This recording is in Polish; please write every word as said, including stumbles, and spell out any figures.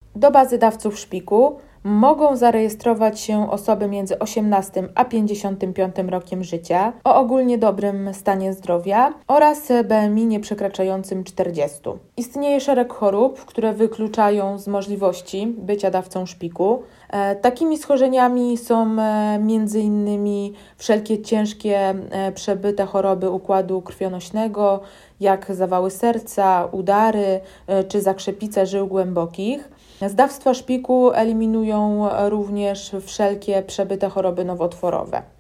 Do bazy dawców szpiku mogą zarejestrować się osoby między osiemnastym a pięćdziesiątym piątym rokiem życia o ogólnie dobrym stanie zdrowia oraz B M I nieprzekraczającym czterdziestu. Istnieje szereg chorób, które wykluczają z możliwości bycia dawcą szpiku. E, takimi schorzeniami są e, między innymi wszelkie ciężkie e, przebyte choroby układu krwionośnego, jak zawały serca, udary e, czy zakrzepice żył głębokich. Z dawstwa szpiku eliminują również wszelkie przebyte choroby nowotworowe.